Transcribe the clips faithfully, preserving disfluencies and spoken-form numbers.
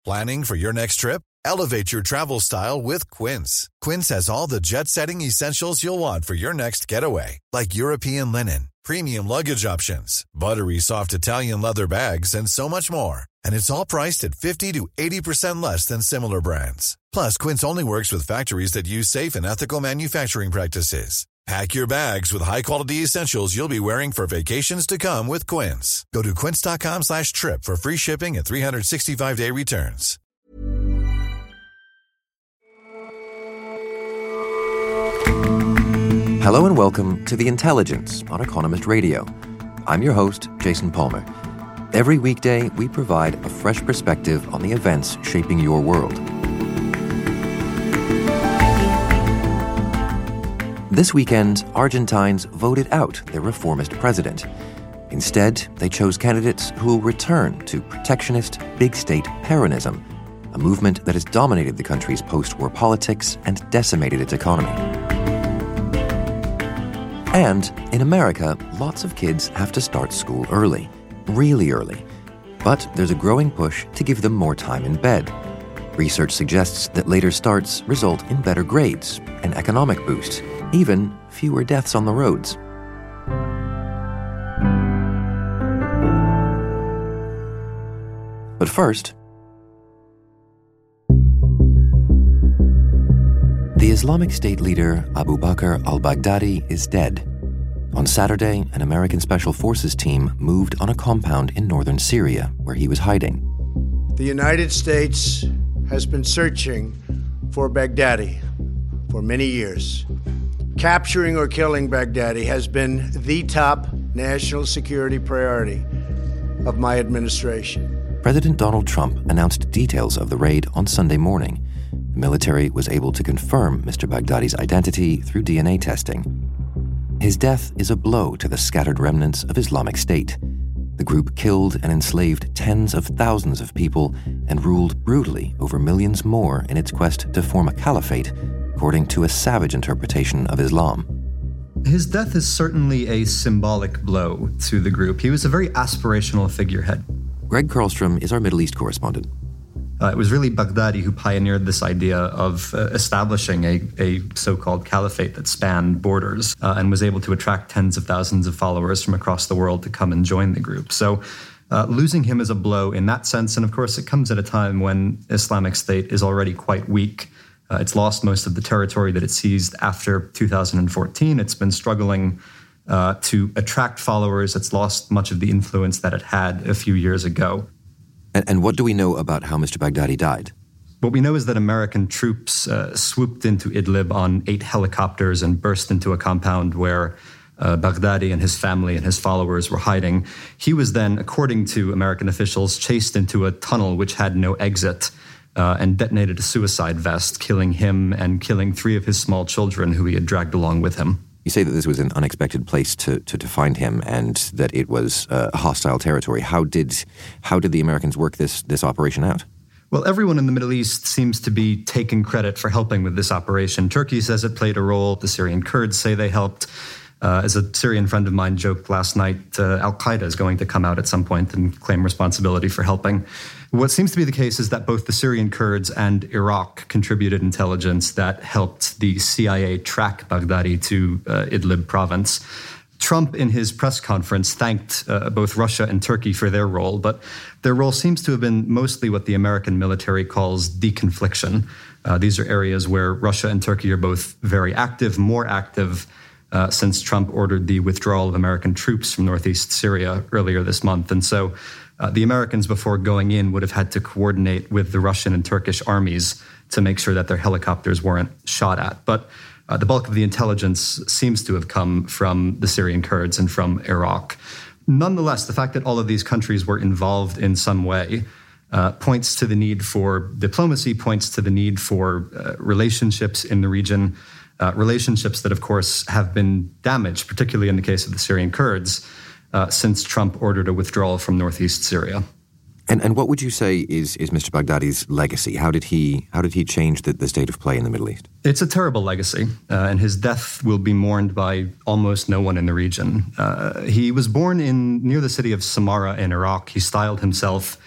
Planning for your next trip? Elevate your travel style with Quince. Quince has all the jet-setting essentials you'll want for your next getaway, like European linen, premium luggage options, buttery soft Italian leather bags, and so much more. And it's all priced at fifty to eighty percent less than similar brands. Plus, Quince only works with factories that use safe and ethical manufacturing practices. Pack your bags with high-quality essentials you'll be wearing for vacations to come with Quince. Go to quince.com slash trip for free shipping and three sixty-five day returns. Hello and welcome to The Intelligence on Economist Radio. I'm your host, Jason Palmer. Every weekday, we provide a fresh perspective on the events shaping your world. This weekend, Argentines voted out their reformist president. Instead, they chose candidates who will return to protectionist, big-state Peronism, a movement that has dominated the country's post-war politics and decimated its economy. And in America, lots of kids have to start school early, really early. But there's a growing push to give them more time in bed. Research suggests that later starts result in better grades, an economic boost, even fewer deaths on the roads. But first, the Islamic State leader Abu Bakr al-Baghdadi is dead. On Saturday, an American Special Forces team moved on a compound in northern Syria where he was hiding. The United States has been searching for Baghdadi for many years. Capturing or killing Baghdadi has been the top national security priority of my administration. President Donald Trump announced details of the raid on Sunday morning. The military was able to confirm Mister Baghdadi's identity through D N A testing. His death is a blow to the scattered remnants of Islamic State. The group killed and enslaved tens of thousands of people and ruled brutally over millions more in its quest to form a caliphate, according to a savage interpretation of Islam. His death is certainly a symbolic blow to the group. He was a very aspirational figurehead. Greg Karlstrom is our Middle East correspondent. Uh, it was really Baghdadi who pioneered this idea of uh, establishing a, a so-called caliphate that spanned borders uh, and was able to attract tens of thousands of followers from across the world to come and join the group. So uh, losing him is a blow in that sense. And of course, it comes at a time when Islamic State is already quite weak. Uh, it's lost most of the territory that it seized after two thousand fourteen. It's been struggling uh, to attract followers. It's lost much of the influence that it had a few years ago. And, and what do we know about how Mister Baghdadi died? What we know is that American troops uh, swooped into Idlib on eight helicopters and burst into a compound where uh, Baghdadi and his family and his followers were hiding. He was then, according to American officials, chased into a tunnel which had no exit uh, and detonated a suicide vest, killing him and killing three of his small children who he had dragged along with him. You say that this was an unexpected place to, to, to find him and that it was uh, hostile territory. How did how did the Americans work this this operation out? Well, everyone in the Middle East seems to be taking credit for helping with this operation. Turkey says it played a role. The Syrian Kurds say they helped. Uh, as a Syrian friend of mine joked last night, uh, Al-Qaeda is going to come out at some point and claim responsibility for helping. What seems to be the case is that both the Syrian Kurds and Iraq contributed intelligence that helped the C I A track Baghdadi to uh, Idlib province. Trump, in his press conference, thanked uh, both Russia and Turkey for their role, but their role seems to have been mostly what the American military calls deconfliction. Uh, these are areas where Russia and Turkey are both very active, more active, Uh, since Trump ordered the withdrawal of American troops from northeast Syria earlier this month. And so uh, the Americans, before going in, would have had to coordinate with the Russian and Turkish armies to make sure that their helicopters weren't shot at. But uh, the bulk of the intelligence seems to have come from the Syrian Kurds and from Iraq. Nonetheless, the fact that all of these countries were involved in some way uh, points to the need for diplomacy, points to the need for uh, relationships in the region. Uh, relationships that, of course, have been damaged, particularly in the case of the Syrian Kurds, uh, since Trump ordered a withdrawal from northeast Syria. And and what would you say is is Mister Baghdadi's legacy? How did he how did he change the, the state of play in the Middle East? It's a terrible legacy, uh, and his death will be mourned by almost no one in the region. Uh, he was born in near the city of Samarra in Iraq. He styled himself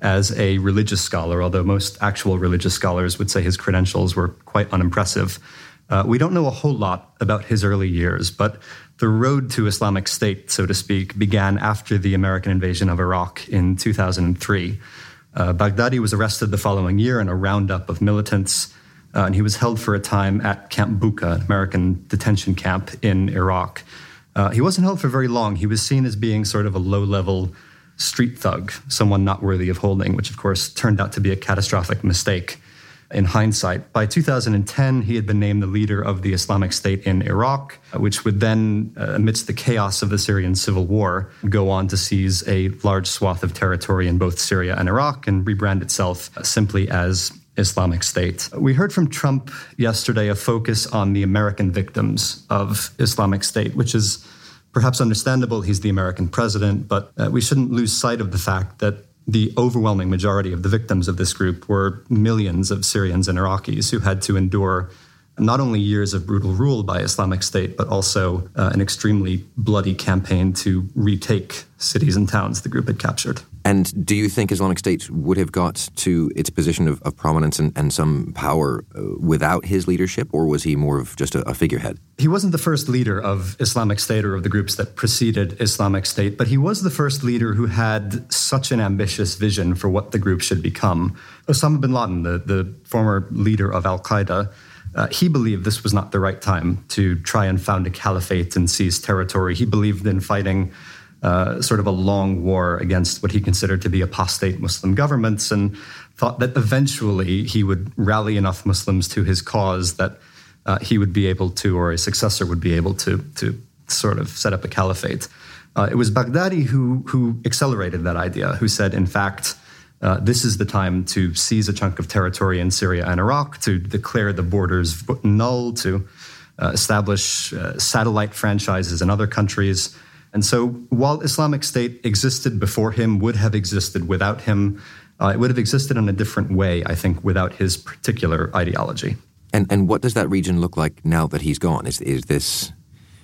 as a religious scholar, although most actual religious scholars would say his credentials were quite unimpressive. Uh, we don't know a whole lot about his early years, but the road to Islamic State, so to speak, began after the American invasion of Iraq in two thousand three. Uh, Baghdadi was arrested the following year in a roundup of militants, uh, and he was held for a time at Camp Bucca, an American detention camp in Iraq. Uh, he wasn't held for very long. He was seen as being sort of a low-level street thug, someone not worthy of holding, which of course turned out to be a catastrophic mistake in hindsight. By two thousand ten, he had been named the leader of the Islamic State in Iraq, which would then, uh, amidst the chaos of the Syrian civil war, go on to seize a large swath of territory in both Syria and Iraq and rebrand itself simply as Islamic State. We heard from Trump yesterday a focus on the American victims of Islamic State, which is perhaps understandable. He's the American president, but uh, we shouldn't lose sight of the fact that the overwhelming majority of the victims of this group were millions of Syrians and Iraqis who had to endure not only years of brutal rule by Islamic State, but also uh, an extremely bloody campaign to retake cities and towns the group had captured. And do you think Islamic State would have got to its position of, of prominence and, and some power uh, without his leadership, or was he more of just a, a figurehead? He wasn't the first leader of Islamic State or of the groups that preceded Islamic State, but he was the first leader who had such an ambitious vision for what the group should become. Osama bin Laden, the, the former leader of al-Qaeda, Uh, he believed this was not the right time to try and found a caliphate and seize territory. He believed in fighting uh, sort of a long war against what he considered to be apostate Muslim governments, and thought that eventually he would rally enough Muslims to his cause that uh, he would be able to, or a successor would be able to, to sort of set up a caliphate. Uh, it was Baghdadi who, who accelerated that idea, who said, in fact, Uh, this is the time to seize a chunk of territory in Syria and Iraq, to declare the borders null, to uh, establish uh, satellite franchises in other countries. And so while Islamic State existed before him, would have existed without him, uh, it would have existed in a different way, I think, without his particular ideology. And and what does that region look like now that he's gone? Is, is this...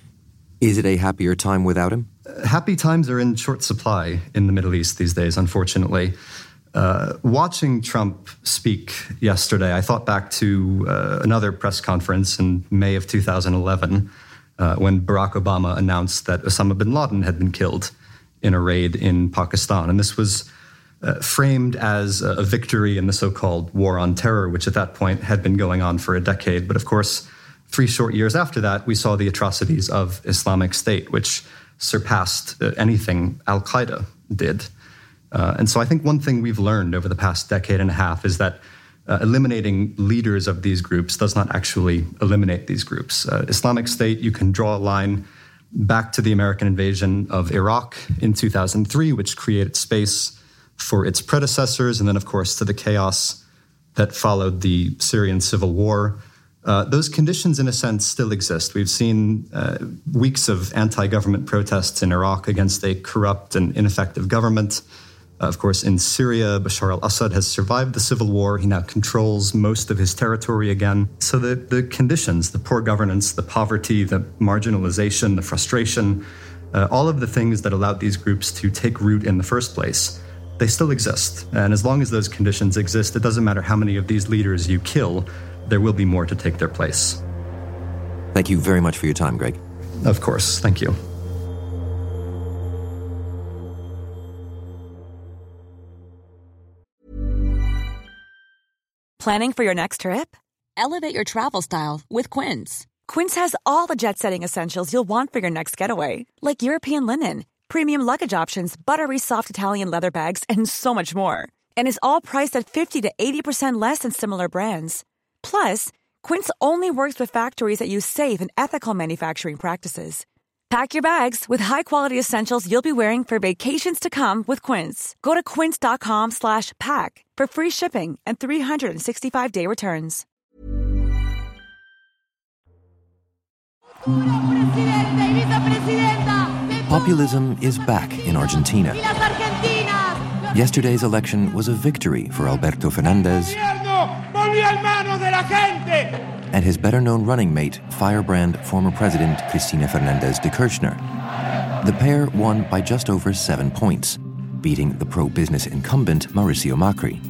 Is it a happier time without him? Uh, happy times are in short supply in the Middle East these days, unfortunately. Uh, watching Trump speak yesterday, I thought back to uh, another press conference in May of two thousand eleven uh, when Barack Obama announced that Osama bin Laden had been killed in a raid in Pakistan. And this was uh, framed as a victory in the so-called war on terror, which at that point had been going on for a decade. But of course, three short years after that, we saw the atrocities of Islamic State, which surpassed uh, anything al-Qaeda did. Uh, and so I think one thing we've learned over the past decade and a half is that uh, eliminating leaders of these groups does not actually eliminate these groups. Uh, Islamic State, you can draw a line back to the American invasion of Iraq in two thousand three, which created space for its predecessors, and then, of course, to the chaos that followed the Syrian civil war. Uh, those conditions, in a sense, still exist. We've seen uh, weeks of anti-government protests in Iraq against a corrupt and ineffective government. Uh, of course, in Syria, Bashar al-Assad has survived the civil war. He now controls most of his territory again. So the, the conditions, the poor governance, the poverty, the marginalization, the frustration, uh, all of the things that allowed these groups to take root in the first place, they still exist. And as long as those conditions exist, it doesn't matter how many of these leaders you kill, there will be more to take their place. Thank you very much for your time, Greg. Of course. Thank you. Planning for your next trip? Elevate your travel style with Quince. Quince has all the jet-setting essentials you'll want for your next getaway, like European linen, premium luggage options, buttery soft Italian leather bags, and so much more. And is all priced at fifty to eighty percent less than similar brands. Plus, Quince only works with factories that use safe and ethical manufacturing practices. Pack your bags with high-quality essentials you'll be wearing for vacations to come with Quince. Go to quince.com slash pack for free shipping and three sixty-five day returns. Populism is back in Argentina. Yesterday's election was a victory for Alberto Fernandez and his better-known running mate, firebrand former President Cristina Fernández de Kirchner. The pair won by just over seven points. beating the pro-business incumbent Mauricio Macri.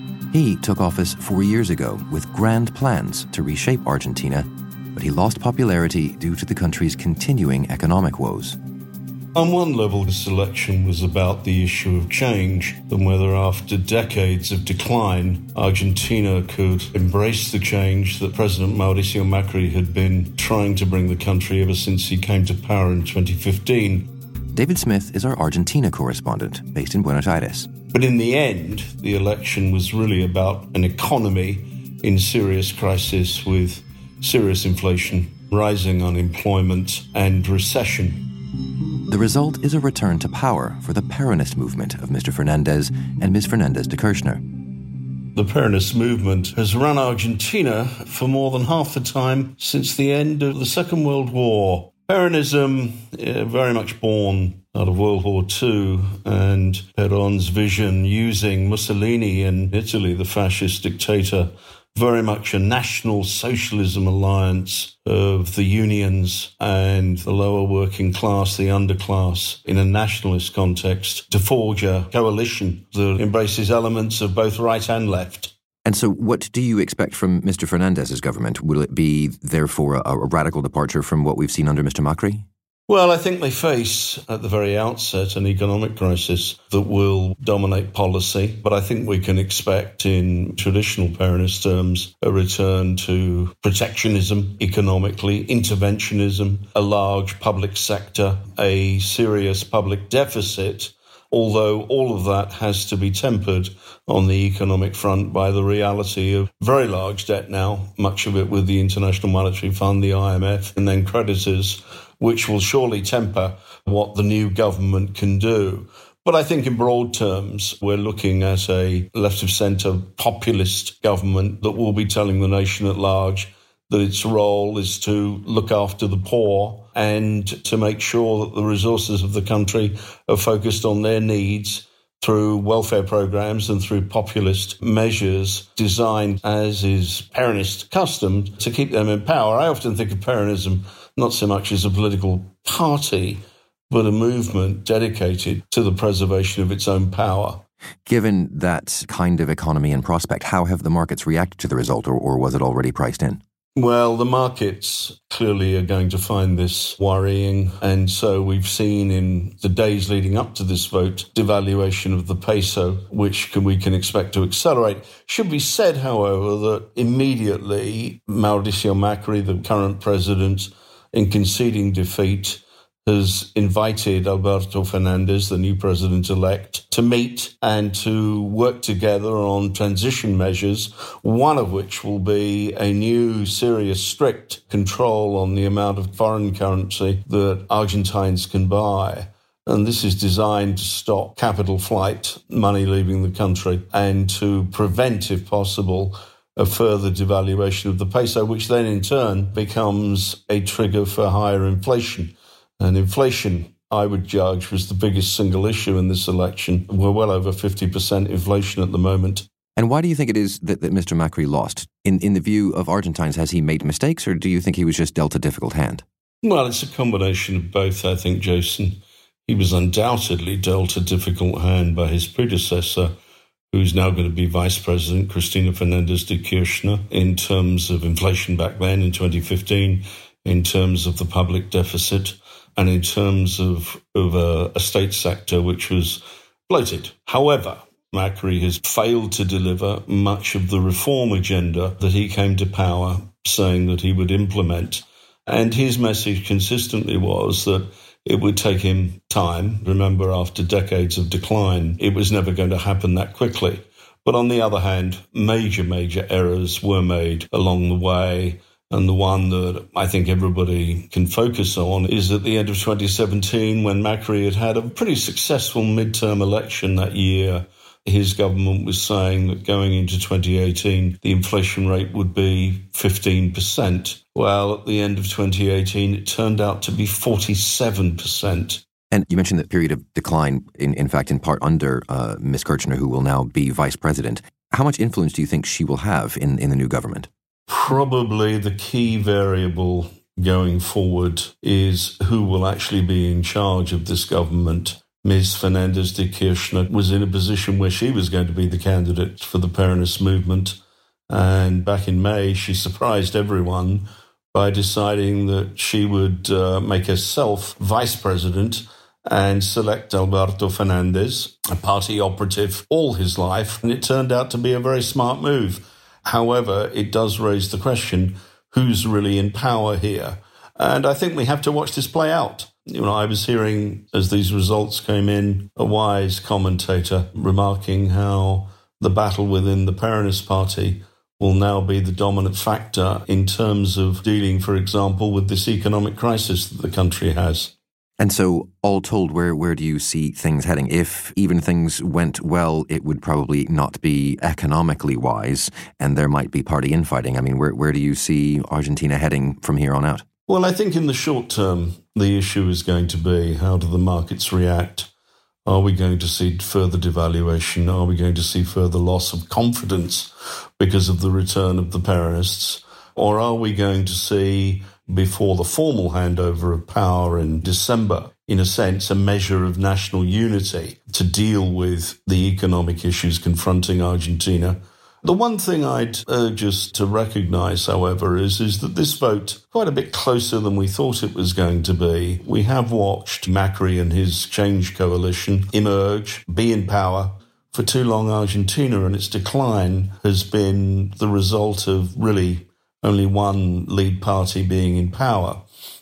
He took office four years ago with grand plans to reshape Argentina, but he lost popularity due to the country's continuing economic woes. On one level, this election was about the issue of change and whether after decades of decline, Argentina could embrace the change that President Mauricio Macri had been trying to bring the country ever since he came to power in twenty fifteen. David Smith is our Argentina correspondent based in Buenos Aires. But in the end, the election was really about an economy in serious crisis with serious inflation, rising unemployment and recession. The result is a return to power for the Peronist movement of Mister Fernandez and Miz Fernandez de Kirchner. The Peronist movement has run Argentina for more than half the time since the end of the Second World War. Peronism, uh, very much born out of World War Two, and Perón's vision using Mussolini in Italy, the fascist dictator, very much a national socialism alliance of the unions and the lower working class, the underclass, in a nationalist context, to forge a coalition that embraces elements of both right and left. And so what do you expect from Mister Fernandez's government? Will it be, therefore, a, a radical departure from what we've seen under Mister Macri? Well, I think they face, at the very outset, an economic crisis that will dominate policy. But I think we can expect, in traditional Peronist terms, a return to protectionism economically, interventionism, a large public sector, a serious public deficit, although all of that has to be tempered on the economic front by the reality of very large debt now, much of it with the International Monetary Fund, the I M F, and then creditors, which will surely temper what the new government can do. But I think in broad terms, we're looking at a left-of-centre populist government that will be telling the nation at large that its role is to look after the poor and to make sure that the resources of the country are focused on their needs through welfare programs and through populist measures designed, as is Peronist custom, to keep them in power. I often think of Peronism not so much as a political party, but a movement dedicated to the preservation of its own power. Given that kind of economy and prospect, how have the markets reacted to the result, or, or was it already priced in? Well, the markets clearly are going to find this worrying. And so we've seen in the days leading up to this vote, devaluation of the peso, which can, we can expect to accelerate. Should be said, however, that immediately Mauricio Macri, the current president, in conceding defeat, has invited Alberto Fernandez, the new president-elect, to meet and to work together on transition measures, one of which will be a new, serious, strict control on the amount of foreign currency that Argentines can buy. And this is designed to stop capital flight, money leaving the country, and to prevent, if possible, a further devaluation of the peso, which then in turn becomes a trigger for higher inflation. And inflation, I would judge, was the biggest single issue in this election. We're well over fifty percent inflation at the moment. And why do you think it is that, that Mister Macri lost? In, in the view of Argentines, has he made mistakes, or do you think he was just dealt a difficult hand? Well, it's a combination of both, I think, Jason. He was undoubtedly dealt a difficult hand by his predecessor, who's now going to be Vice President, Cristina Fernandez de Kirchner, in terms of inflation back then in twenty fifteen, in terms of the public deficit, and in terms of, of a, a state sector which was bloated. However, Macri has failed to deliver much of the reform agenda that he came to power saying that he would implement. And his message consistently was that it would take him time. Remember, after decades of decline, it was never going to happen that quickly. But on the other hand, major, major errors were made along the way. And the one that I think everybody can focus on is at the end of twenty seventeen, when Macri had had a pretty successful midterm election that year. His government was saying that going into twenty eighteen, the inflation rate would be fifteen percent. Well, at the end of twenty eighteen, it turned out to be forty-seven percent. And you mentioned that period of decline, in, in fact, in part under uh, Miz Kirchner, who will now be vice president. How much influence do you think she will have in, in the new government? Probably the key variable going forward is who will actually be in charge of this government. Miz Fernandez de Kirchner was in a position where she was going to be the candidate for the Peronist movement. And back in May, she surprised everyone by deciding that she would uh, make herself vice president and select Alberto Fernandez, a party operative all his life. And it turned out to be a very smart move. However, it does raise the question, who's really in power here? And I think we have to watch this play out. You know, I was hearing, as these results came in, a wise commentator remarking how the battle within the Peronist party will now be the dominant factor in terms of dealing, for example, with this economic crisis that the country has. And so, all told, where where do you see things heading? If even things went well, it would probably not be economically wise, and there might be party infighting. I mean, where where do you see Argentina heading from here on out? Well, I think in the short term, the issue is going to be, how do the markets react? Are we going to see further devaluation? Are we going to see further loss of confidence because of the return of the Peronists? Or are we going to see, before the formal handover of power in December, in a sense, a measure of national unity to deal with the economic issues confronting Argentina? The one thing I'd urge us to recognise, however, is, is that this vote, quite a bit closer than we thought it was going to be. We have watched Macri and his Change coalition emerge, be in power. For too long, Argentina and its decline has been the result of really only one lead party being in power.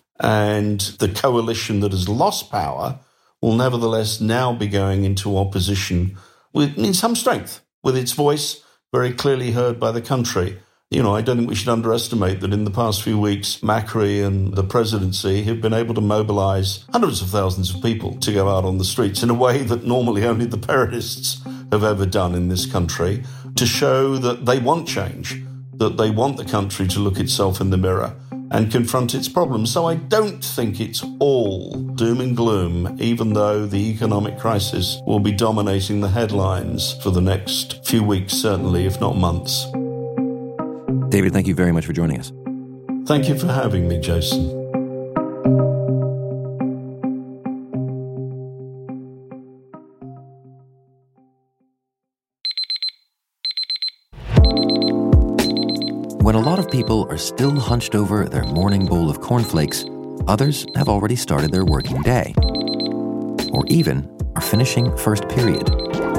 And the coalition that has lost power will nevertheless now be going into opposition with, in some strength, with its voice very clearly heard by the country. You know, I don't think we should underestimate that in the past few weeks, Macri and the presidency have been able to mobilise hundreds of thousands of people to go out on the streets in a way that normally only the Peronists have ever done in this country, to show that they want change, that they want the country to look itself in the mirror and confront its problems. So I don't think it's all doom and gloom, even though the economic crisis will be dominating the headlines for the next few weeks, certainly, if not months. David, thank you very much for joining us. Thank you for having me, Jason. When a lot of people are still hunched over their morning bowl of cornflakes, others have already started their working day, or even are finishing first period.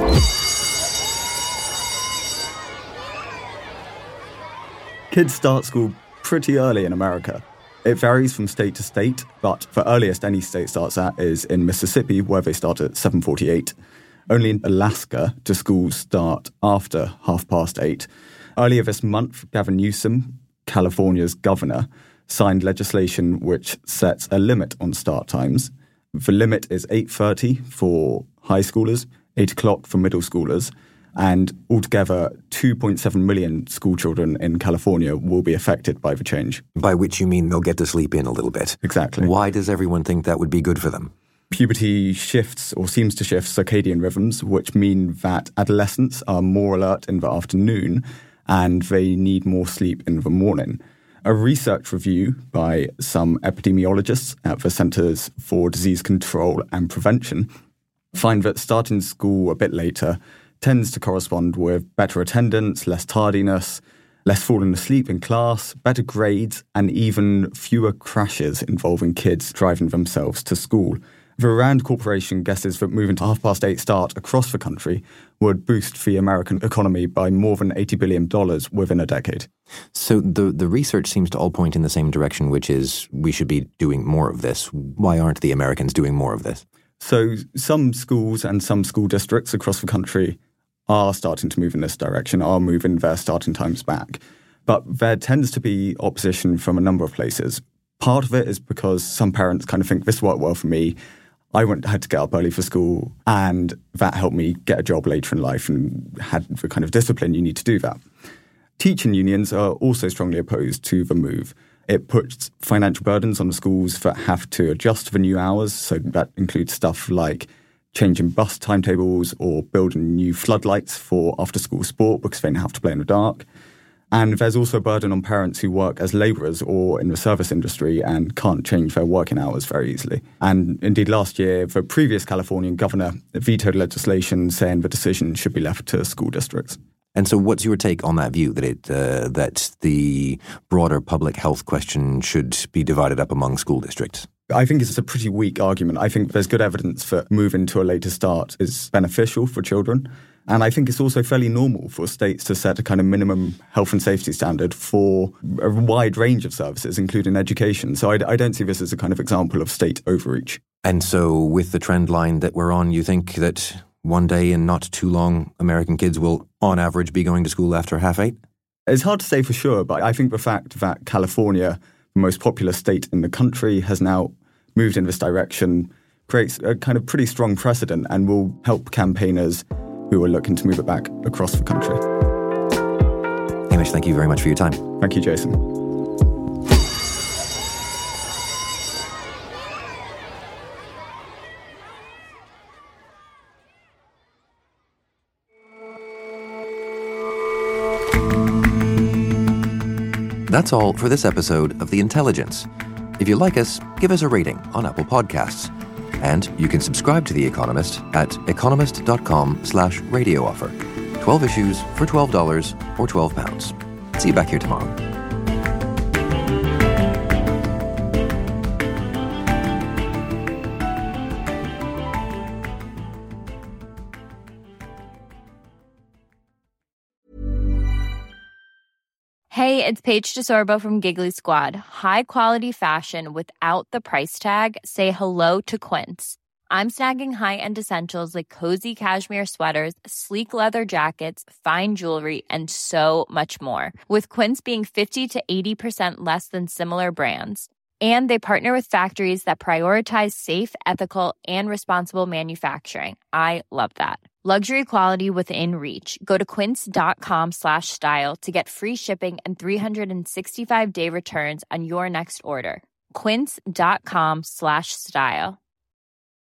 Kids start school pretty early in America. It varies from state to state, but the earliest any state starts at is in Mississippi, where they start at seven forty-eight. Only in Alaska do schools start after half past eight. Earlier this month, Gavin Newsom, California's governor, signed legislation which sets a limit on start times. The limit is eight thirty for high schoolers, eight o'clock for middle schoolers, and altogether two point seven million school children in California will be affected by the change. By which you mean they'll get to sleep in a little bit. Exactly. Why does everyone think that would be good for them? Puberty shifts or seems to shift circadian rhythms, which mean that adolescents are more alert in the afternoon and they need more sleep in the morning. A research review by some epidemiologists at the Centers for Disease Control and Prevention find that starting school a bit later tends to correspond with better attendance, less tardiness, less falling asleep in class, better grades, and even fewer crashes involving kids driving themselves to school. The Rand Corporation guesses that moving to half-past-eight start across the country would boost the American economy by more than eighty billion dollars within a decade. So the, the research seems to all point in the same direction, which is we should be doing more of this. Why aren't the Americans doing more of this? So some schools and some school districts across the country are starting to move in this direction, are moving their starting times back. But there tends to be opposition from a number of places. Part of it is because some parents kind of think this worked well for me. I went had to get up early for school, and that helped me get a job later in life and had the kind of discipline you need to do that. Teaching unions are also strongly opposed to the move. It puts financial burdens on the schools that have to adjust to the new hours, so that includes stuff like changing bus timetables or building new floodlights for after-school sport because they don't have to play in the dark. And there's also a burden on parents who work as labourers or in the service industry and can't change their working hours very easily. And indeed, last year, the previous Californian governor vetoed legislation saying the decision should be left to school districts. And so what's your take on that view, that it uh, that the broader public health question should be divided up among school districts? I think it's a pretty weak argument. I think there's good evidence that moving to a later start is beneficial for children. And I think it's also fairly normal for states to set a kind of minimum health and safety standard for a wide range of services, including education. So I, I don't see this as a kind of example of state overreach. And so with the trend line that we're on, you think that one day in not too long, American kids will, on average, be going to school after half eight? It's hard to say for sure, but I think the fact that California, the most populous state in the country, has now moved in this direction creates a kind of pretty strong precedent and will help campaigners who are looking to move it back across the country. Hamish, thank you very much for your time. Thank you, Jason. That's all for this episode of The Intelligence. If you like us, give us a rating on Apple Podcasts. And you can subscribe to The Economist at economist.com slash radio offer. twelve issues for twelve dollars or twelve pounds. See you back here tomorrow. Hey, it's Paige DeSorbo from Giggly Squad. High quality fashion without the price tag. Say hello to Quince. I'm snagging high-end essentials like cozy cashmere sweaters, sleek leather jackets, fine jewelry, and so much more. With Quince being fifty to eighty percent less than similar brands. And they partner with factories that prioritize safe, ethical, and responsible manufacturing. I love that. Luxury quality within reach. Go to quince.com slash style to get free shipping and three sixty-five day returns on your next order. Quince.com slash style.